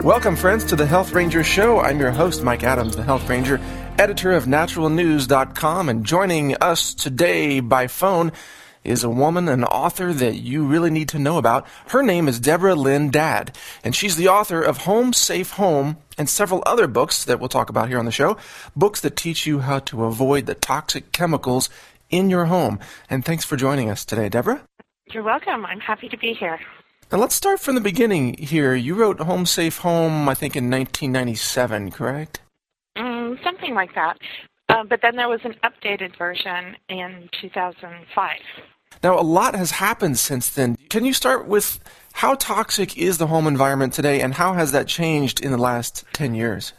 Welcome, friends, to the Health Ranger Show. I'm your host, Mike Adams, the Health Ranger, editor of naturalnews.com, and joining us today by phone is a woman, an author that you really need to know about. Her name is Deborah Lynn Dadd, and she's the author of Home Safe Home and several other books that we'll talk about here on the show, books that teach you how to avoid the toxic chemicals in your home. And thanks for joining us today, Deborah. You're welcome. I'm happy to be here. Now let's start from the beginning here. You wrote Home Safe Home, I think, in 1997, correct? Something like that. But then there was an updated version in 2005. Now, a lot has happened since then. Can you start with how toxic is the home environment today, and how has that changed in the last 10 years?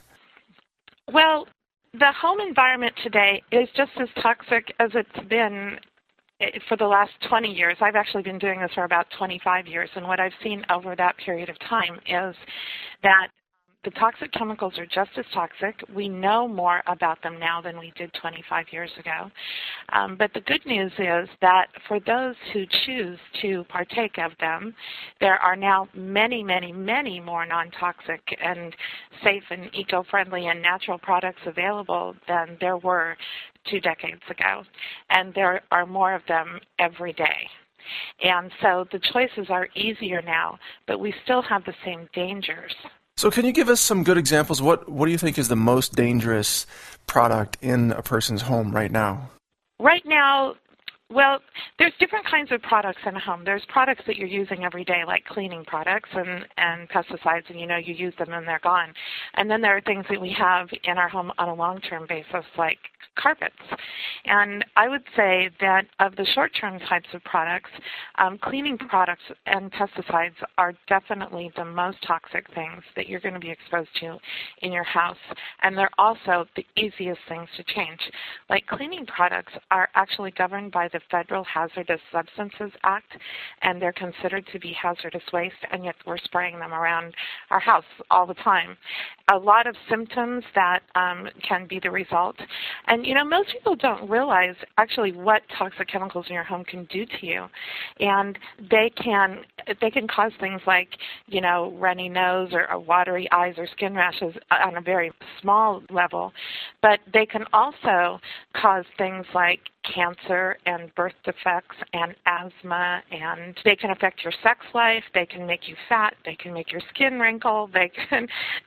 Well, the home environment today is just as toxic as it's been for the last 20 years. I've actually been doing this for about 25 years, and what I've seen over that period of time is that the toxic chemicals are just as toxic. We know more about them now than we did 25 years ago. But the good news is that for those who choose to partake of them, there are now many, many, many more non-toxic and safe and eco-friendly and natural products available than there were 2 decades ago. And there are more of them every day. And so the choices are easier now, but we still have the same dangers. So can you give us some good examples? What do you think is the most dangerous product in a person's home right now? Right now, well, there's different kinds of products in a home. There's products that you're using every day, like cleaning products and pesticides, and you use them and they're gone. And then there are things that we have in our home on a long-term basis, like carpets. And I would say that of the short-term types of products, cleaning products and pesticides are definitely the most toxic things that you're going to be exposed to in your house. And they're also the easiest things to change. Like cleaning products are actually governed by the Federal Hazardous Substances Act, and they're considered to be hazardous waste, and yet we're spraying them around our house all the time. A lot of symptoms that can be the result. And, most people don't realize actually what toxic chemicals in your home can do to you. And they can cause things like, runny nose or watery eyes or skin rashes on a very small level. But they can also cause things like cancer and birth defects and asthma, and they can affect your sex life. They can make you fat. They can make your skin wrinkle. They can,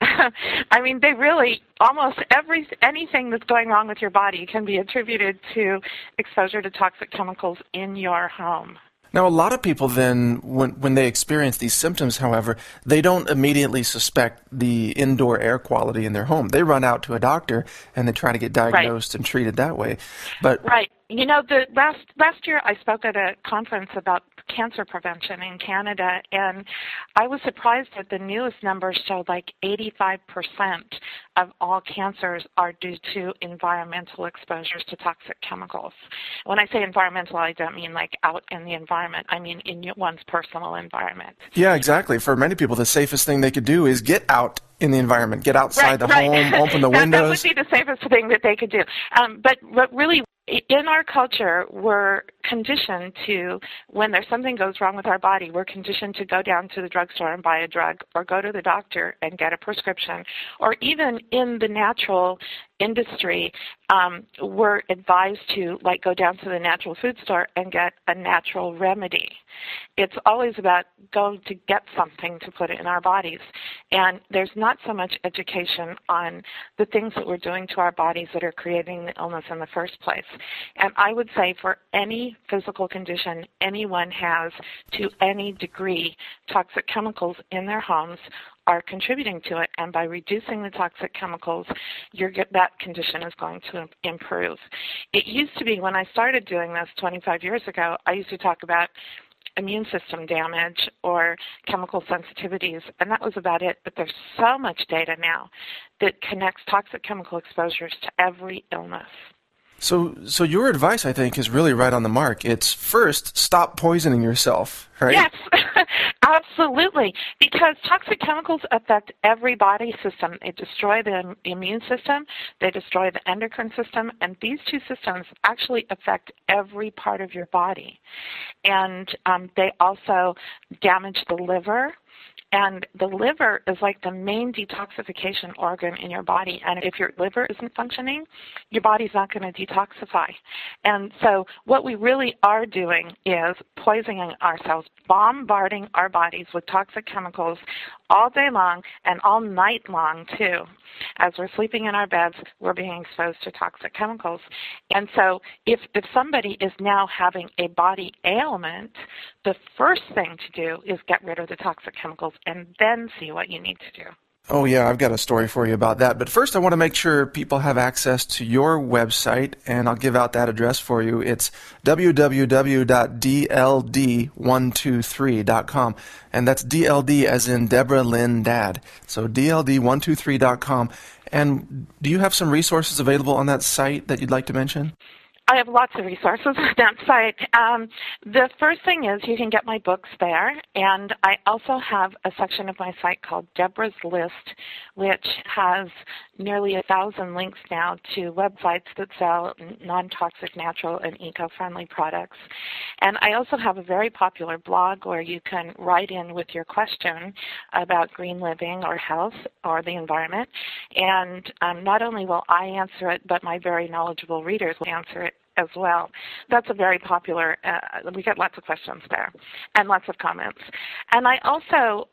they really, almost anything that's going wrong with your body can be attributed to exposure to toxic chemicals in your home. Now, a lot of people then, when they experience these symptoms, however, they don't immediately suspect the indoor air quality in their home. They run out to a doctor and they try to get diagnosed and treated that way. Right. The last year I spoke at a conference about cancer prevention in Canada, and I was surprised that the newest numbers showed like 85% of all cancers are due to environmental exposures to toxic chemicals. When I say environmental, I don't mean like out in the environment. I mean in one's personal environment. Yeah, exactly. For many people, the safest thing they could do is get out in the environment, get outside the home, open the windows. That would be the safest thing that they could do. But really, in our culture, we're conditioned to, when there's something goes wrong with our body, we're conditioned to go down to the drugstore and buy a drug, or go to the doctor and get a prescription, or even in the natural industry, we're advised to go down to the natural food store and get a natural remedy. It's always about going to get something to put in our bodies. And there's not so much education on the things that we're doing to our bodies that are creating the illness in the first place. And I would say for any physical condition anyone has to any degree, toxic chemicals in their homes are contributing to it, and by reducing the toxic chemicals, that condition is going to improve. It used to be, when I started doing this 25 years ago, I used to talk about immune system damage or chemical sensitivities, and that was about it. But there's so much data now that connects toxic chemical exposures to every illness. So your advice, I think, is really right on the mark. It's first, stop poisoning yourself, right? Yes, absolutely. Because toxic chemicals affect every body system. They destroy the immune system, they destroy the endocrine system, and these two systems actually affect every part of your body. And they also damage the liver, And the liver is like the main detoxification organ in your body. And if your liver isn't functioning, your body's not going to detoxify. And so what we really are doing is poisoning ourselves, bombarding our bodies with toxic chemicals all day long and all night long too. As we're sleeping in our beds, we're being exposed to toxic chemicals. And so if somebody is now having a body ailment, the first thing to do is get rid of the toxic chemicals and then see what you need to do. Oh, yeah, I've got a story for you about that. But first, I want to make sure people have access to your website, and I'll give out that address for you. It's www.dld123.com, and that's DLD as in Deborah Lynn Dad. So dld123.com. And do you have some resources available on that site that you'd like to mention? I have lots of resources on that site. The first thing is you can get my books there, and I also have a section of my site called Deborah's List, which has nearly 1,000 links now to websites that sell non-toxic, natural, and eco-friendly products. And I also have a very popular blog where you can write in with your question about green living or health or the environment. And not only will I answer it, but my very knowledgeable readers will answer it as well. That's a very popular, we get lots of questions there and lots of comments. And I also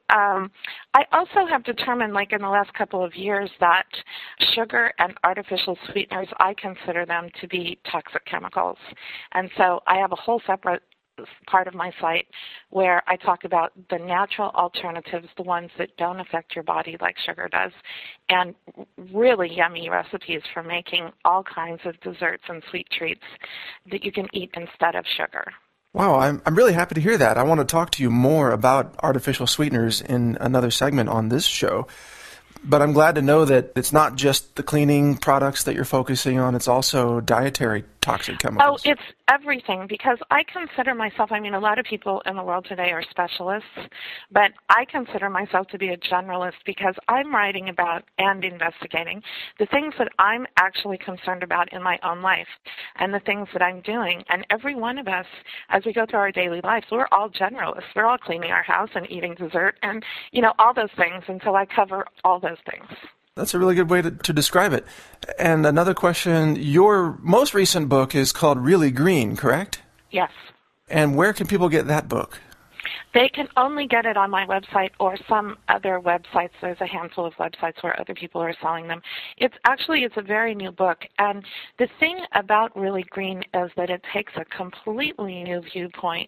have determined, like in the last couple of years, that sugar and artificial sweeteners, I consider them to be toxic chemicals. And so I have a whole separate part of my site where I talk about the natural alternatives, the ones that don't affect your body like sugar does, and really yummy recipes for making all kinds of desserts and sweet treats that you can eat instead of sugar. Wow, I'm really happy to hear that. I want to talk to you more about artificial sweeteners in another segment on this show. But I'm glad to know that it's not just the cleaning products that you're focusing on, it's also dietary toxic chemicals. Oh, it's everything, because I consider myself, I mean, a lot of people in the world today are specialists, but I consider myself to be a generalist because I'm writing about and investigating the things that I'm actually concerned about in my own life and the things that I'm doing. And every one of us, as we go through our daily lives, we're all generalists. We're all cleaning our house and eating dessert and, all those things, and so I cover all those things. That's a really good way to describe it. And another question, your most recent book is called Really Green, correct? Yes. And where can people get that book? They can only get it on my website or some other websites. There's a handful of websites where other people are selling them. It's a very new book. And the thing about Really Green is that it takes a completely new viewpoint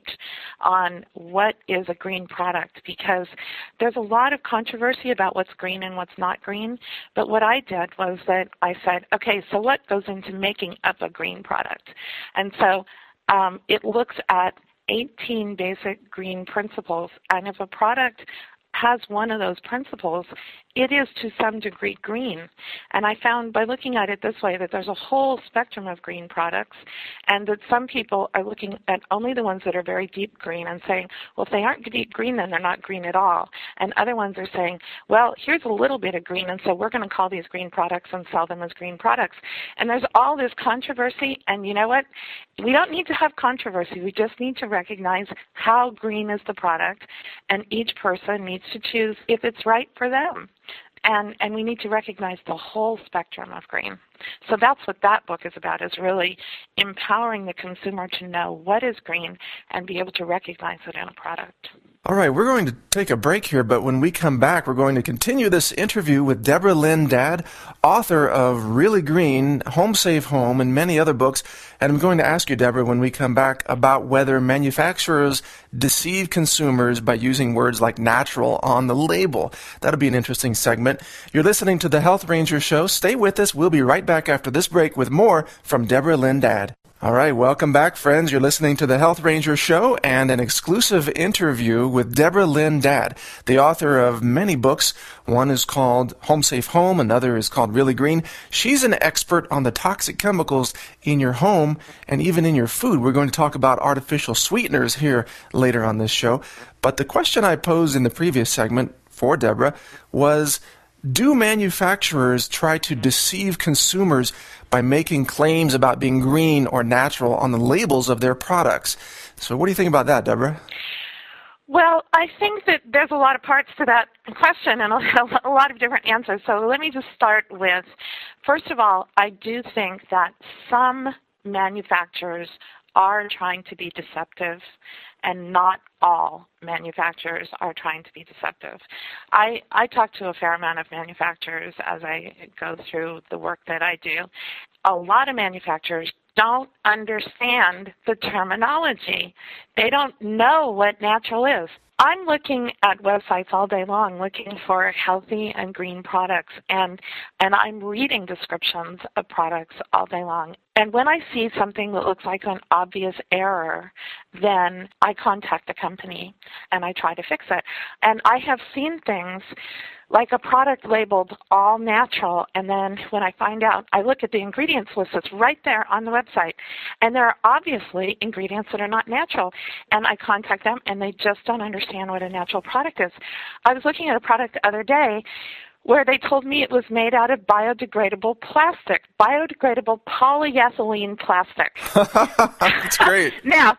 on what is a green product, because there's a lot of controversy about what's green and what's not green. But what I did was that I said, okay, so what goes into making up a green product? And so it looks at 18 basic green principles, and if a product has one of those principles, it is to some degree green. And I found by looking at it this way that there's a whole spectrum of green products, and that some people are looking at only the ones that are very deep green and saying, well, if they aren't deep green, then they're not green at all. And other ones are saying, well, here's a little bit of green, and so we're going to call these green products and sell them as green products. And there's all this controversy, and you know what? We don't need to have controversy. We just need to recognize how green is the product, and each person needs to choose if it's right for them. And we need to recognize the whole spectrum of green. So that's what that book is about, is really empowering the consumer to know what is green and be able to recognize it in a product. All right, we're going to take a break here, but when we come back, we're going to continue this interview with Deborah Lynn Dad, author of Really Green, Home Safe Home, and many other books. And I'm going to ask you, Deborah, when we come back, about whether manufacturers deceive consumers by using words like natural on the label. That'll be an interesting segment. You're listening to The Health Ranger Show. Stay with us. We'll be right back after this break with more from Deborah Lynn Dad. All right, welcome back, friends. You're listening to The Health Ranger Show and an exclusive interview with Deborah Lynn Dad, the author of many books. One is called Home Safe Home, another is called Really Green. She's an expert on the toxic chemicals in your home and even in your food. We're going to talk about artificial sweeteners here later on this show. But the question I posed in the previous segment for Deborah was, do manufacturers try to deceive consumers by making claims about being green or natural on the labels of their products? So what do you think about that, Deborah? Well, I think that there's a lot of parts to that question and a lot of different answers. So let me just start with, first of all, I do think that some manufacturers are trying to be deceptive, and not all manufacturers are trying to be deceptive. I talk to a fair amount of manufacturers as I go through the work that I do. A lot of manufacturers don't understand the terminology. They don't know what natural is. I'm looking at websites all day long looking for healthy and green products, and I'm reading descriptions of products all day long. And when I see something that looks like an obvious error, then I contact the company and I try to fix it. And I have seen things like a product labeled all natural, and then when I find out, I look at the ingredients list that's right there on the website, and there are obviously ingredients that are not natural, and I contact them and they just don't understand what a natural product is. I was looking at a product the other day where they told me it was made out of biodegradable plastic, biodegradable polyethylene plastic. That's great. Now,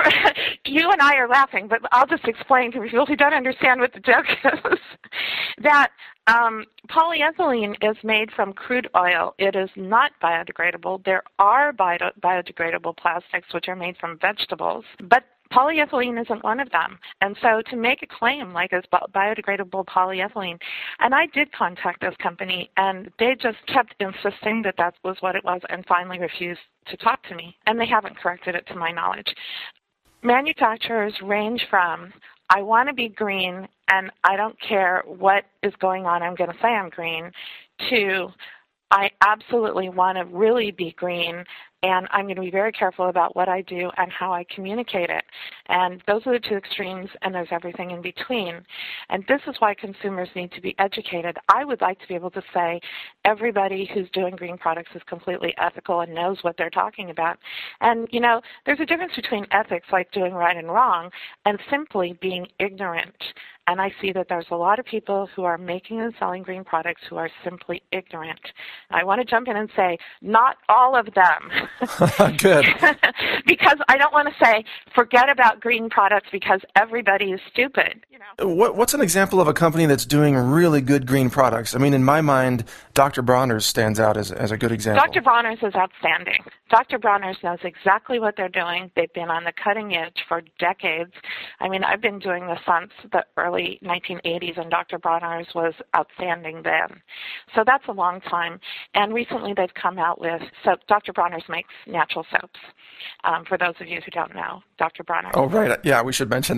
you and I are laughing, but I'll just explain to people who don't understand what the joke is, that polyethylene is made from crude oil. It is not biodegradable. There are biodegradable plastics which are made from vegetables, but polyethylene isn't one of them. And so to make a claim like it's biodegradable polyethylene, and I did contact this company, and they just kept insisting that that was what it was and finally refused to talk to me, and they haven't corrected it to my knowledge. Manufacturers range from, I want to be green and I don't care what is going on, I'm going to say I'm green, to I absolutely want to really be green, and I'm going to be very careful about what I do and how I communicate it. And those are the two extremes, and there's everything in between. And this is why consumers need to be educated. I would like to be able to say everybody who's doing green products is completely ethical and knows what they're talking about. And, you know, there's a difference between ethics, like doing right and wrong, and simply being ignorant. And I see that there's a lot of people who are making and selling green products who are simply ignorant. I want to jump in and say, not all of them. Good. Because I don't want to say, forget about green products because everybody is stupid. You know? What's an example of a company that's doing really good green products? I mean, in my mind, Dr. Bronner's stands out as a good example. Dr. Bronner's is outstanding. Dr. Bronner's knows exactly what they're doing. They've been on the cutting edge for decades. I mean, I've been doing this since the early 1980s, and Dr. Bronner's was outstanding then. So that's a long time. And recently they've come out with soap. Dr. Bronner's makes natural soaps. For those of you who don't know, Dr. Bronner. Oh, right. Yeah, we should mention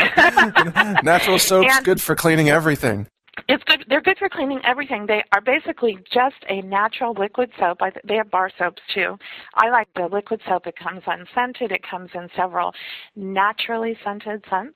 that. Natural soap's good for cleaning everything. It's good. They're good for cleaning everything. They are basically just a natural liquid soap. They have bar soaps too. I like the liquid soap. It comes unscented. It comes in several naturally scented scents.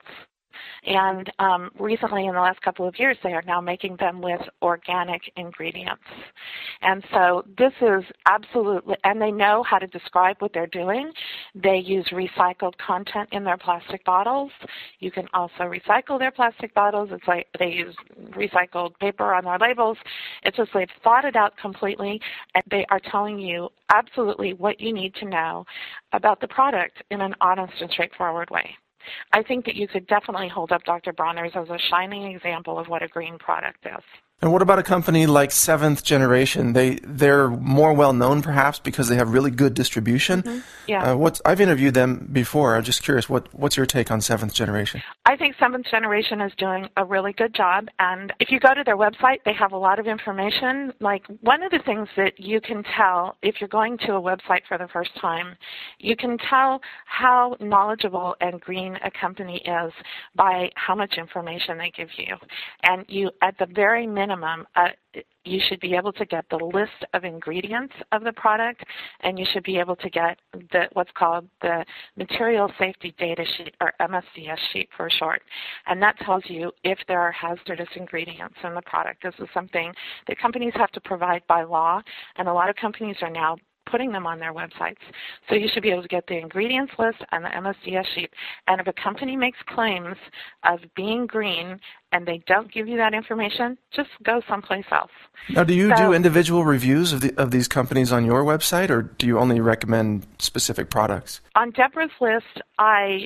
And recently, in the last couple of years, they are now making them with organic ingredients. And so this is absolutely, and they know how to describe what they're doing. They use recycled content in their plastic bottles. You can also recycle their plastic bottles. It's like they use recycled paper on their labels. It's just they've thought it out completely, and they are telling you absolutely what you need to know about the product in an honest and straightforward way. I think that you could definitely hold up Dr. Bronner's as a shining example of what a green product is. And what about a company like Seventh Generation? They're more well known perhaps because they have really good distribution. Mm-hmm. Yeah. I've interviewed them before. I'm just curious, what's your take on Seventh Generation? I think Seventh Generation is doing a really good job, and if you go to their website, they have a lot of information. Like, one of the things that you can tell if you're going to a website for the first time, you can tell how knowledgeable and green a company is by how much information they give you. And you, at the very minimum, you should be able to get the list of ingredients of the product, and you should be able to get what's called the Material Safety Data Sheet, or MSDS sheet for short. And that tells you if there are hazardous ingredients in the product. This is something that companies have to provide by law, and a lot of companies are now putting them on their websites. So you should be able to get the ingredients list and the MSDS sheet. And if a company makes claims of being green and they don't give you that information, just go someplace else. Now, do you do individual reviews of these companies on your website, or do you only recommend specific products? On Deborah's list, I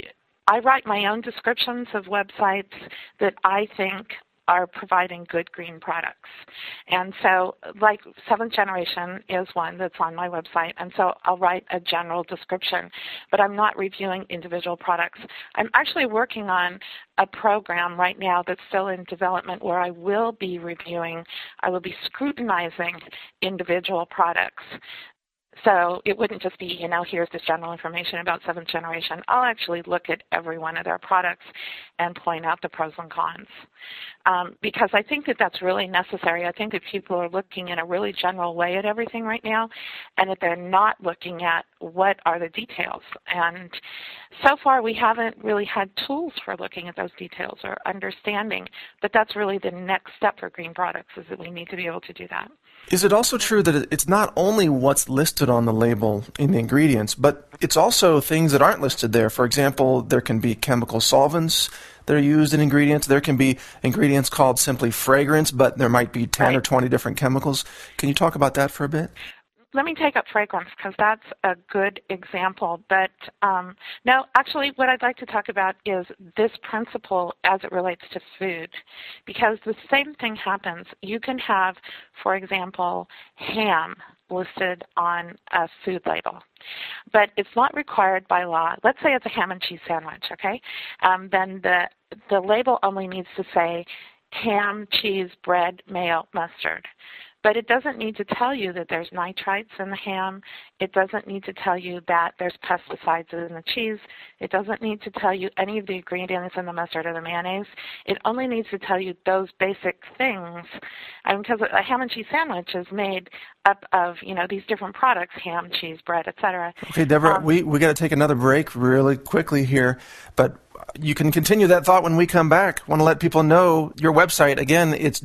I write my own descriptions of websites that I think are providing good green products. And so, like Seventh Generation is one that's on my website, and so I'll write a general description, but I'm not reviewing individual products. I'm actually working on a program right now that's still in development where I will be scrutinizing individual products. So it wouldn't just be, here's this general information about Seventh Generation. I'll actually look at every one of their products and point out the pros and cons. Because I think that that's really necessary. I think that people are looking in a really general way at everything right now, and that they're not looking at what are the details. And so far we haven't really had tools for looking at those details or understanding, but that's really the next step for green products, is that we need to be able to do that. Is it also true that it's not only what's listed on the label in the ingredients, but it's also things that aren't listed there? For example, there can be chemical solvents that are used in ingredients. There can be ingredients called simply fragrance, but there might be 10 or 20 different chemicals. Can you talk about that for a bit? Let me take up fragrance because that's a good example. But no, actually what I'd like to talk about is this principle as it relates to food, because the same thing happens. You can have, for example, ham listed on a food label, but it's not required by law. Let's say it's a ham and cheese sandwich, okay? Then the label only needs to say ham, cheese, bread, mayo, mustard. But it doesn't need to tell you that there's nitrites in the ham. It doesn't need to tell you that there's pesticides in the cheese. It doesn't need to tell you any of the ingredients in the mustard or the mayonnaise. It only needs to tell you those basic things. Because a ham and cheese sandwich is made up of, these different products, ham, cheese, bread, etc. Okay, Deborah, we got to take another break really quickly here, but you can continue that thought when we come back. I want to let people know your website. Again, it's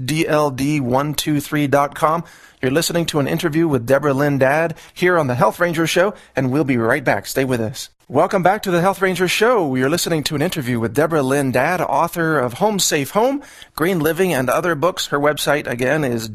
dld123.com. You're listening to an interview with Deborah Lynn Dadd here on the Health Ranger Show, and we'll be right back. Stay with us. Welcome back to the Health Ranger Show. You're listening to an interview with Deborah Lynn Dadd, author of Home Safe Home, Green Living, and other books. Her website, again, is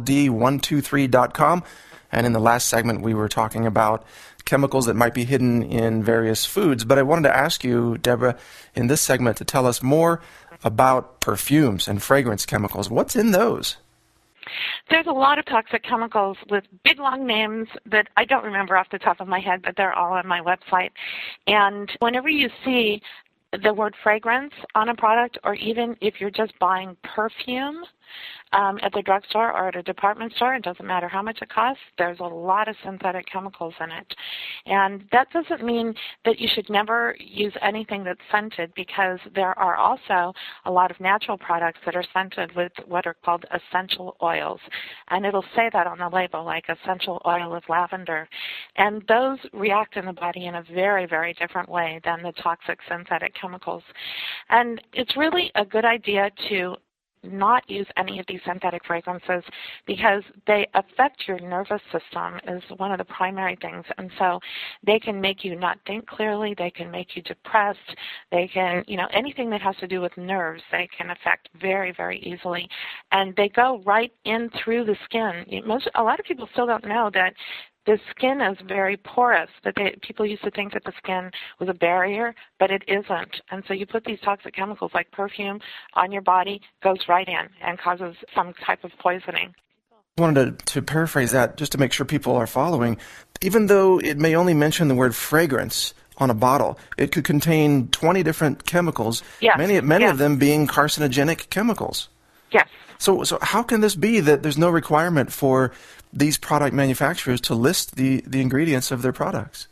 dld123.com. And in the last segment, we were talking about chemicals that might be hidden in various foods. But I wanted to ask you, Deborah, in this segment to tell us more about perfumes and fragrance chemicals. What's in those? There's a lot of toxic chemicals with big, long names that I don't remember off the top of my head, but they're all on my website. And whenever you see the word fragrance on a product, or even if you're just buying perfume at the drugstore or at a department store, it doesn't matter how much it costs, there's a lot of synthetic chemicals in it. And that doesn't mean that you should never use anything that's scented, because there are also a lot of natural products that are scented with what are called essential oils. And it'll say that on the label, like essential oil of lavender. And those react in the body in a very, very different way than the toxic synthetic chemicals. And it's really a good idea to not use any of these synthetic fragrances, because they affect your nervous system is one of the primary things. And so they can make you not think clearly, they can make you depressed, they can, anything that has to do with nerves, they can affect very, very easily. And they go right in through the skin. A lot of people still don't know that the skin is very porous. People used to think that the skin was a barrier, but it isn't. And so you put these toxic chemicals like perfume on your body, goes right in and causes some type of poisoning. I wanted to paraphrase that just to make sure people are following. Even though it may only mention the word fragrance on a bottle, it could contain 20 different chemicals, yes. many of them being carcinogenic chemicals. Yes. So how can this be that there's no requirement for these product manufacturers to list the ingredients of their products?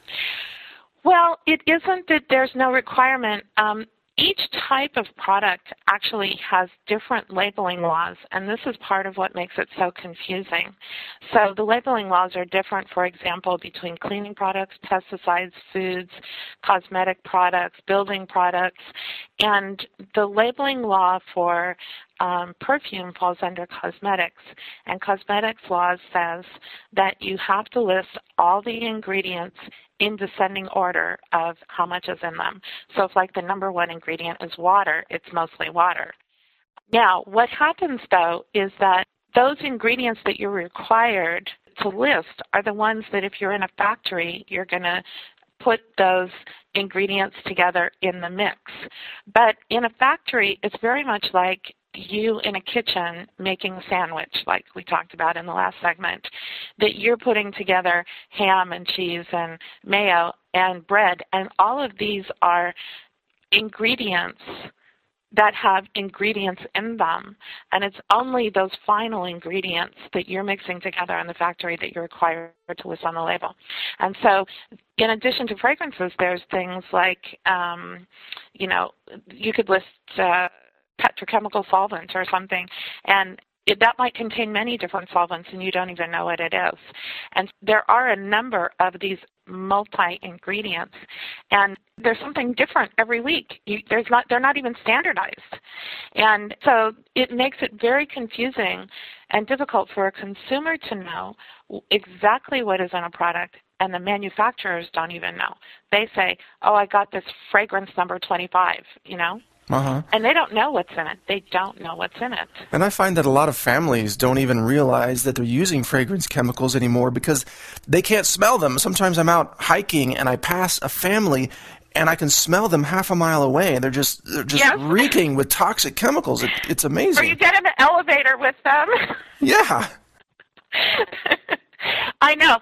Well, it isn't that there's no requirement. Each type of product actually has different labeling laws, and this is part of what makes it so confusing. So the labeling laws are different, for example, between cleaning products, pesticides, foods, cosmetic products, building products, and the labeling law for perfume falls under cosmetics, and cosmetics law says that you have to list all the ingredients in descending order of how much is in them. So if like the number one ingredient is water, it's mostly water. Now, what happens though is that those ingredients that you're required to list are the ones that if you're in a factory, you're going to put those ingredients together in the mix. But in a factory, it's very much like you in a kitchen making a sandwich, like we talked about in the last segment, that you're putting together ham and cheese and mayo and bread, and all of these are ingredients that have ingredients in them, and it's only those final ingredients that you're mixing together in the factory that you're required to list on the label. And so in addition to fragrances, there's things like, you could list petrochemical solvents or something, and that might contain many different solvents and you don't even know what it is. And there are a number of these multi-ingredients, and there's something different every week. They're not even standardized. And so it makes it very confusing and difficult for a consumer to know exactly what is in a product, and the manufacturers don't even know. They say, oh, I got this fragrance number 25, Uh-huh. And they don't know what's in it. They don't know what's in it. And I find that a lot of families don't even realize that they're using fragrance chemicals anymore because they can't smell them. Sometimes I'm out hiking and I pass a family and I can smell them half a mile away. They're just Yes. reeking with toxic chemicals. It's amazing. Or you get in the elevator with them. Yeah. I know.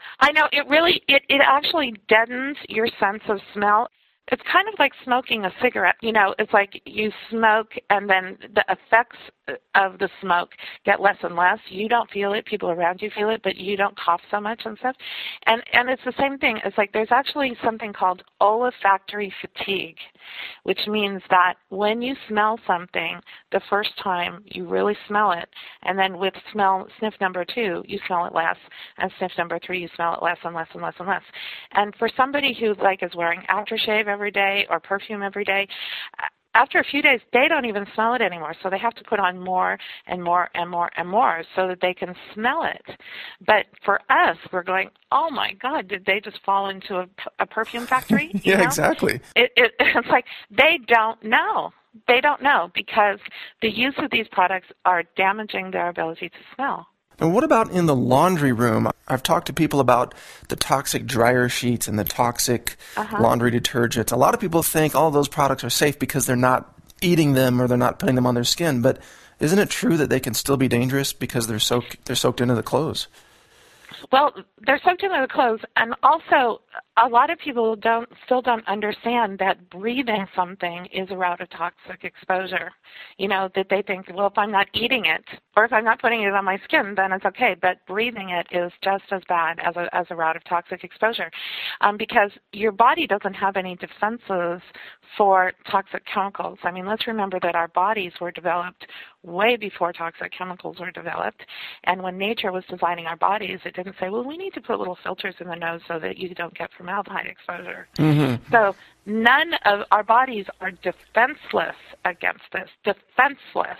It actually deadens your sense of smell. It's kind of like smoking a cigarette. It's like you smoke and then the effects of the smoke get less and less. You don't feel it. People around you feel it, but you don't cough so much and stuff. And it's the same thing. It's like there's actually something called olfactory fatigue, which means that when you smell something the first time, you really smell it. And then with sniff number 2, you smell it less. And sniff number 3, you smell it less and less and less and less. And for somebody who is wearing aftershave every day or perfume every day, after a few days, they don't even smell it anymore. So they have to put on more and more and more and more so that they can smell it. But for us, we're going, oh, my God, did they just fall into a perfume factory? Yeah, exactly. It's like they don't know. They don't know because the use of these products are damaging their ability to smell. And what about in the laundry room? I've talked to people about the toxic dryer sheets and the toxic laundry detergents. A lot of people think all those products are safe because they're not eating them or they're not putting them on their skin. But isn't it true that they can still be dangerous because they're soaked into the clothes? Well, they're soaked into the clothes, and also a lot of people still don't understand that breathing something is a route of toxic exposure. That they think, well, if I'm not eating it or if I'm not putting it on my skin, then it's okay. But breathing it is just as bad as a route of toxic exposure, because your body doesn't have any defenses for toxic chemicals. I mean, let's remember that our bodies were developed way before toxic chemicals were developed, and when nature was designing our bodies, it didn't say, well, we need to put little filters in the nose so that you don't get formaldehyde exposure. Mm-hmm. So none of our bodies are defenseless against this. Defenseless.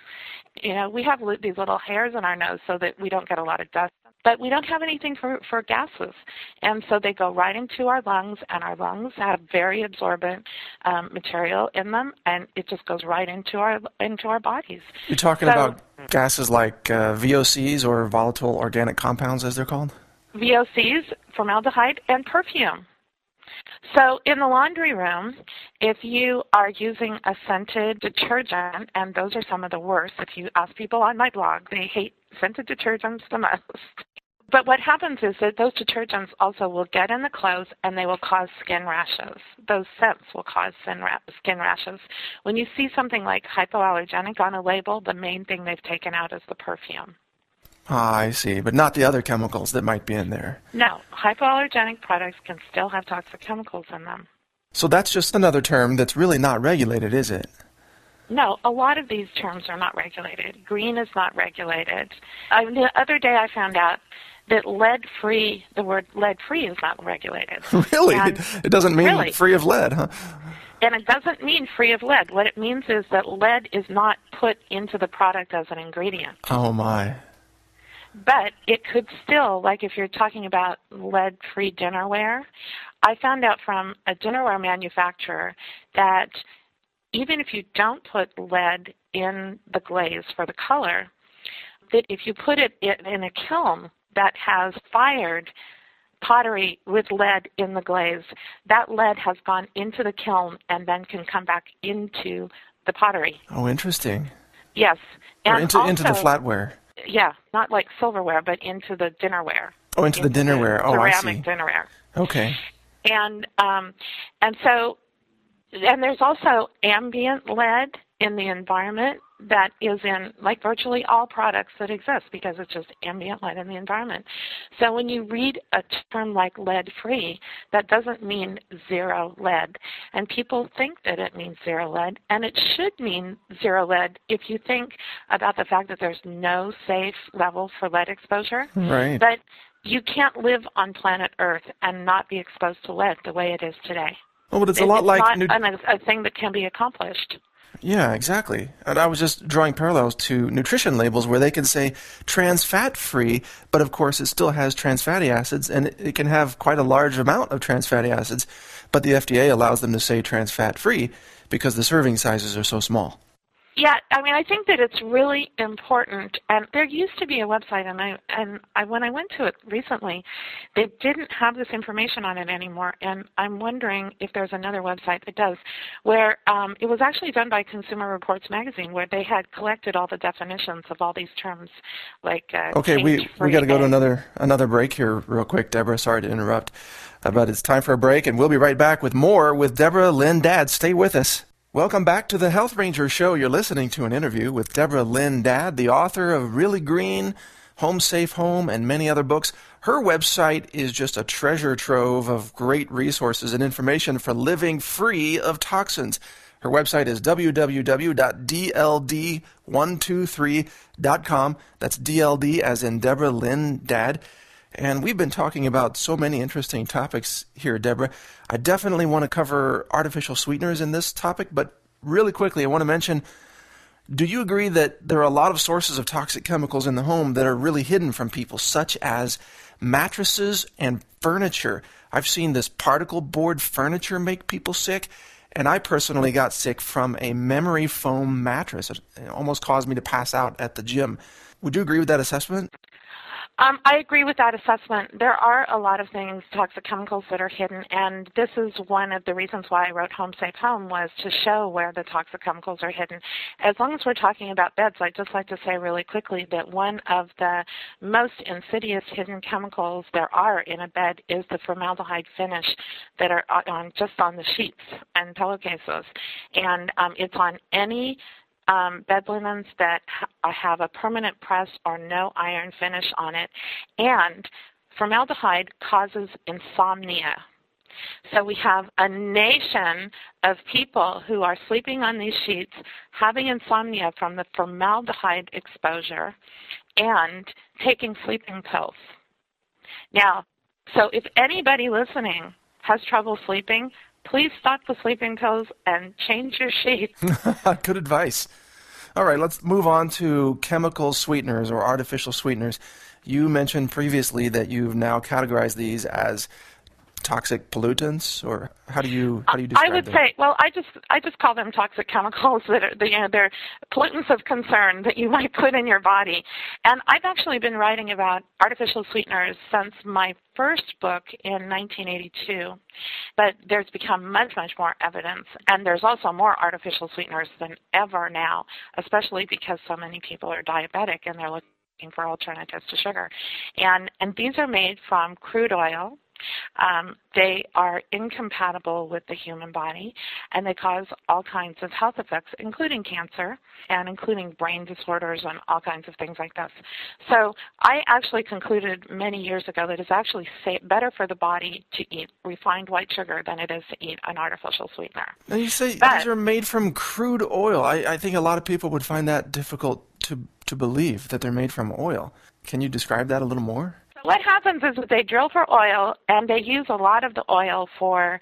We have these little hairs in our nose so that we don't get a lot of dust, but we don't have anything for gases. And so they go right into our lungs, and our lungs have very absorbent material in them, and it just goes right into our bodies. You're talking about gases like VOCs, or volatile organic compounds, as they're called? VOCs, formaldehyde, and perfume. So in the laundry room, if you are using a scented detergent, and those are some of the worst, if you ask people on my blog, they hate scented detergents the most. But what happens is that those detergents also will get in the clothes and they will cause skin rashes. Those scents will cause skin rashes. When you see something like hypoallergenic on a label, the main thing they've taken out is the perfume. Ah, I see, but not the other chemicals that might be in there. No, hypoallergenic products can still have toxic chemicals in them. So that's just another term that's really not regulated, is it? No, a lot of these terms are not regulated. Green is not regulated. The other day I found out that lead-free, the word lead-free is not regulated. Really? And it doesn't mean really, free of lead, huh? And it doesn't mean free of lead. What it means is that lead is not put into the product as an ingredient. Oh, my. But it could still, like if you're talking about lead-free dinnerware, I found out from a dinnerware manufacturer that even if you don't put lead in the glaze for the color, that if you put it in a kiln that has fired pottery with lead in the glaze, that lead has gone into the kiln and then can come back into the pottery. Oh, interesting. Yes. Or And into the flatware. Yeah, not like silverware, but into the dinnerware. Oh, into the dinnerware. Oh, I see. Ceramic dinnerware. Okay. And there's also ambient lead in the environment that is in like virtually all products that exist because it's just ambient lead in the environment. So when you read a term like lead-free, that doesn't mean zero lead. And people think that it means zero lead, and it should mean zero lead if you think about the fact that there's no safe level for lead exposure. Right. But you can't live on planet Earth and not be exposed to lead the way it is today. Oh, but it's a lot like... It's not a thing that can be accomplished. Yeah, exactly. And I was just drawing parallels to nutrition labels where they can say trans fat free, but of course it still has trans fatty acids, and it can have quite a large amount of trans fatty acids, but the FDA allows them to say trans fat free because the serving sizes are so small. Yeah, I mean, I think that it's really important, and there used to be a website, and when I went to it recently, they didn't have this information on it anymore, and I'm wondering if there's another website that does, where it was actually done by Consumer Reports magazine, where they had collected all the definitions of all these terms, like okay, we got to go to another break here real quick, Deborah. Sorry to interrupt, but it's time for a break, and we'll be right back with more with Deborah Lynn Dadd. Stay with us. Welcome back to the Health Ranger Show. You're listening to an interview with Deborah Lynn Dadd, the author of Really Green, Home Safe Home, and many other books. Her website is just a treasure trove of great resources and information for living free of toxins. Her website is www.dld123.com. That's DLD as in Deborah Lynn Dadd. And we've been talking about so many interesting topics here, Deborah. I definitely want to cover artificial sweeteners in this topic, but really quickly, I want to mention, do you agree that there are a lot of sources of toxic chemicals in the home that are really hidden from people, such as mattresses and furniture? I've seen this particle board furniture make people sick, and I personally got sick from a memory foam mattress. It almost caused me to pass out at the gym. Would you agree with that assessment? I agree with that assessment. There are a lot of things, toxic chemicals, that are hidden, and this is one of the reasons why I wrote Home Safe Home, was to show where the toxic chemicals are hidden. As long as we're talking about beds, I'd just like to say really quickly that one of the most insidious hidden chemicals there are in a bed is the formaldehyde finish that are just on the sheets and pillowcases. And it's on any bed linens that have a permanent press or no iron finish on it. And formaldehyde causes insomnia. So we have a nation of people who are sleeping on these sheets, having insomnia from the formaldehyde exposure, and taking sleeping pills. Now, so if anybody listening has trouble sleeping, please stop the sleeping pills and change your sheets. Good advice. All right, let's move on to chemical sweeteners or artificial sweeteners. You mentioned previously that you've now categorized these as toxic pollutants, or how do you describe them? I would say, well, I just call them toxic chemicals that are, they're pollutants of concern that you might put in your body. And I've actually been writing about artificial sweeteners since my first book in 1982, but there's become much, much more evidence, and there's also more artificial sweeteners than ever now, especially because so many people are diabetic and they're looking for alternatives to sugar. And these are made from crude oil. They are incompatible with the human body, and they cause all kinds of health effects, including cancer and including brain disorders and all kinds of things like this. So I actually concluded many years ago that it's actually better for the body to eat refined white sugar than it is to eat an artificial sweetener. Now you say these are made from crude oil. I think a lot of people would find that difficult to believe, that they're made from oil. Can you describe that a little more? What happens is that they drill for oil, and they use a lot of the oil for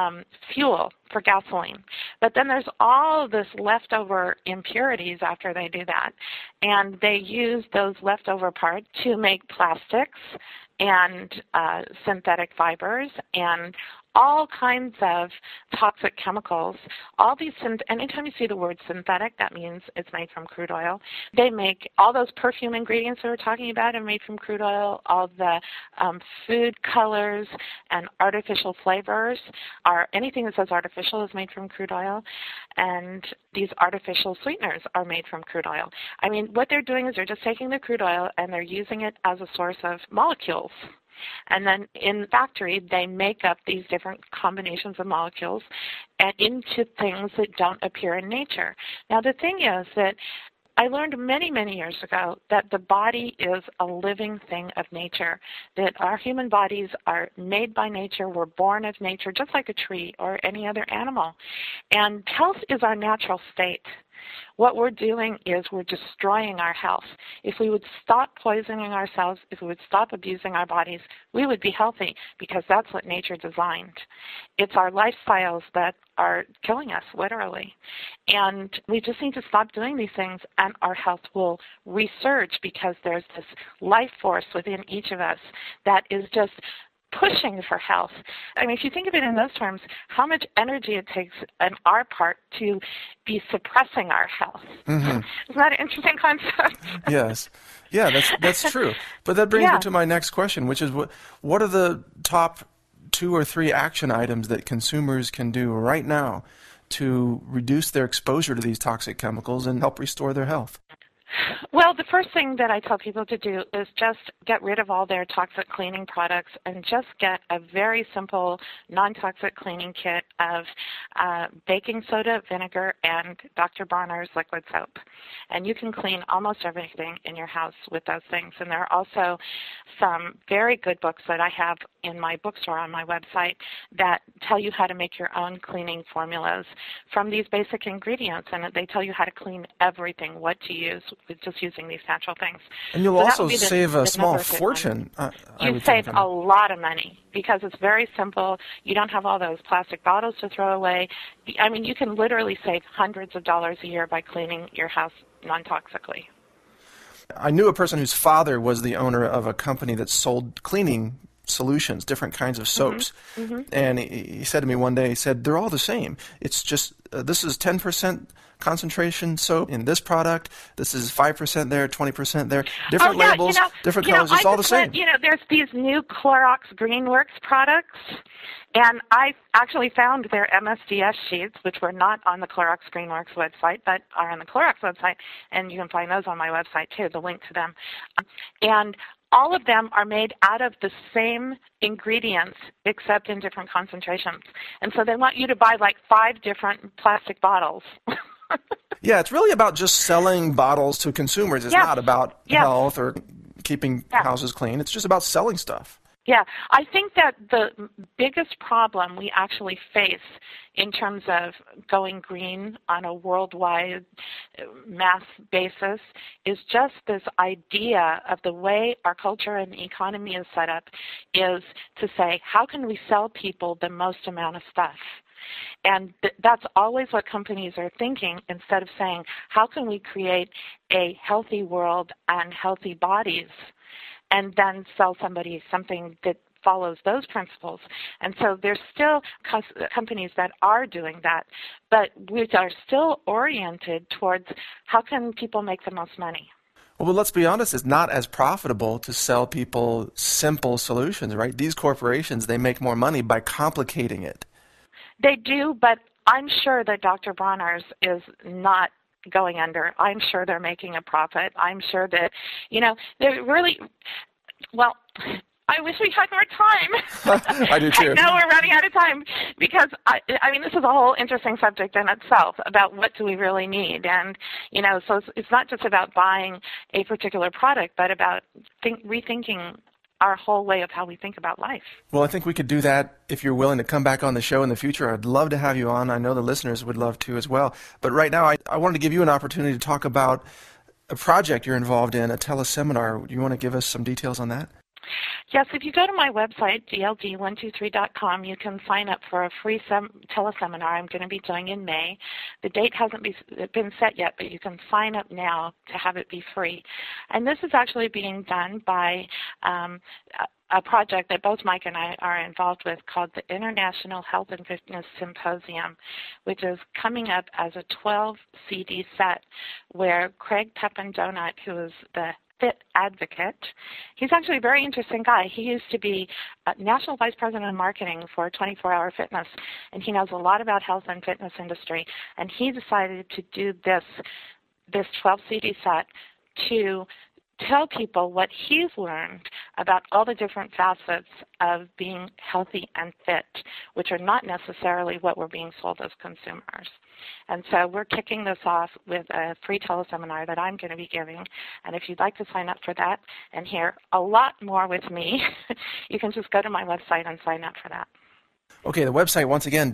fuel, for gasoline. But then there's all of this leftover impurities after they do that, and they use those leftover parts to make plastics and synthetic fibers and all kinds of toxic chemicals. All these, anytime you see the word synthetic, that means it's made from crude oil. They make all those perfume ingredients that we're talking about are made from crude oil. All the food colors and artificial flavors anything that says artificial is made from crude oil. And these artificial sweeteners are made from crude oil. I mean, what they're doing is they're just taking the crude oil and they're using it as a source of molecules. And then in the factory, they make up these different combinations of molecules and into things that don't appear in nature. Now, the thing is that I learned many, many years ago that the body is a living thing of nature, that our human bodies are made by nature. We're born of nature, just like a tree or any other animal. And health is our natural state. What we're doing is we're destroying our health. If we would stop poisoning ourselves, if we would stop abusing our bodies, we would be healthy because that's what nature designed. It's our lifestyles that are killing us, literally. And we just need to stop doing these things and our health will resurge because there's this life force within each of us that is just pushing for health. I mean, if you think of it in those terms, how much energy it takes on our part to be suppressing our health. Mm-hmm. Isn't that an interesting concept? Yes. Yeah, that's true. But that brings me to my next question, which is what are the top 2 or 3 action items that consumers can do right now to reduce their exposure to these toxic chemicals and help restore their health? Well, the first thing that I tell people to do is just get rid of all their toxic cleaning products and just get a very simple non-toxic cleaning kit of baking soda, vinegar, and Dr. Bronner's liquid soap. And you can clean almost everything in your house with those things. And there are also some very good books that I have in my bookstore on my website that tell you how to make your own cleaning formulas from these basic ingredients. And they tell you how to clean everything, what to use with just using these natural things. And you'll also save a small fortune. You save a lot of money because it's very simple. You don't have all those plastic bottles to throw away. I mean, you can literally save hundreds of dollars a year by cleaning your house non-toxically. I knew a person whose father was the owner of a company that sold cleaning solutions, different kinds of soaps. Mm-hmm. And he said to me one day, he said, they're all the same. It's just, this is 10% concentration soap in this product. This is 5% there, 20% there. Different labels, different colors. It's all the same. There's these new Clorox GreenWorks products, and I actually found their MSDS sheets, which were not on the Clorox GreenWorks website, but are on the Clorox website, and you can find those on my website too, the link to them. And all of them are made out of the same ingredients except in different concentrations. And so they want you to buy like 5 different plastic bottles. Yeah, it's really about just selling bottles to consumers. It's not about health or keeping houses clean. It's just about selling stuff. Yeah, I think that the biggest problem we actually face in terms of going green on a worldwide mass basis is just this idea of the way our culture and economy is set up is to say, how can we sell people the most amount of stuff? And that's always what companies are thinking instead of saying, how can we create a healthy world and healthy bodies and then sell somebody something that follows those principles. And so there's still companies that are doing that, but we are still oriented towards how can people make the most money. Well, let's be honest, it's not as profitable to sell people simple solutions, right? These corporations, they make more money by complicating it. They do, but I'm sure that Dr. Bronner's is not going under. I'm sure they're making a profit. I'm sure that, they're really, well, I wish we had more time. I do too. I know we're running out of time because, I mean, this is a whole interesting subject in itself about what do we really need. And, so it's not just about buying a particular product, but about rethinking our whole way of how we think about life. Well, I think we could do that if you're willing to come back on the show in the future. I'd love to have you on. I know the listeners would love to as well. But right now, I wanted to give you an opportunity to talk about a project you're involved in, a teleseminar. Do you want to give us some details on that? Yes, if you go to my website, dld123.com, you can sign up for a free teleseminar I'm going to be doing in May. The date hasn't been set yet, but you can sign up now to have it be free. And this is actually being done by a project that both Mike and I are involved with called the International Health and Fitness Symposium, which is coming up as a 12-CD set where Craig Pepin-Donut, who is the Fit Advocate. He's actually a very interesting guy. He used to be National Vice President of Marketing for 24 Hour Fitness, and he knows a lot about health and fitness industry. And he decided to do this 12-CD set to tell people what he's learned about all the different facets of being healthy and fit, which are not necessarily what we're being sold as consumers. And so we're kicking this off with a free teleseminar that I'm going to be giving. And if you'd like to sign up for that and hear a lot more with me, you can just go to my website and sign up for that. Okay, the website, once again,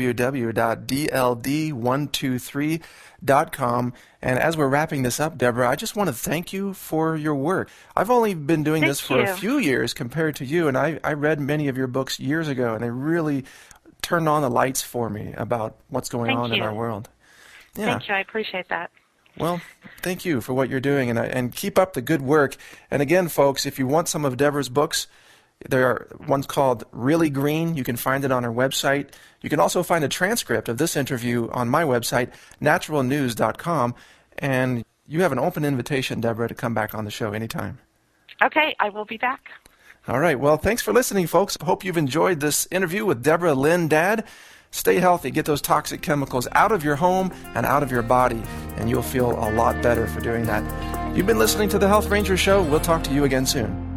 www.dld123.com. And as we're wrapping this up, Deborah, I just want to thank you for your work. I've only been doing this for a few years compared to you, and I read many of your books years ago, and they really turned on the lights for me about what's going on in our world. Yeah. Thank you. I appreciate that. Well, thank you for what you're doing, and keep up the good work. And again, folks, if you want some of Deborah's books, there are ones called Really Green. You can find it on our website. You can also find a transcript of this interview on my website, naturalnews.com. And you have an open invitation, Deborah, to come back on the show anytime. Okay, I will be back. All right. Well, thanks for listening, folks. Hope you've enjoyed this interview with Deborah Lynn Dad. Stay healthy. Get those toxic chemicals out of your home and out of your body, and you'll feel a lot better for doing that. You've been listening to The Health Ranger Show. We'll talk to you again soon.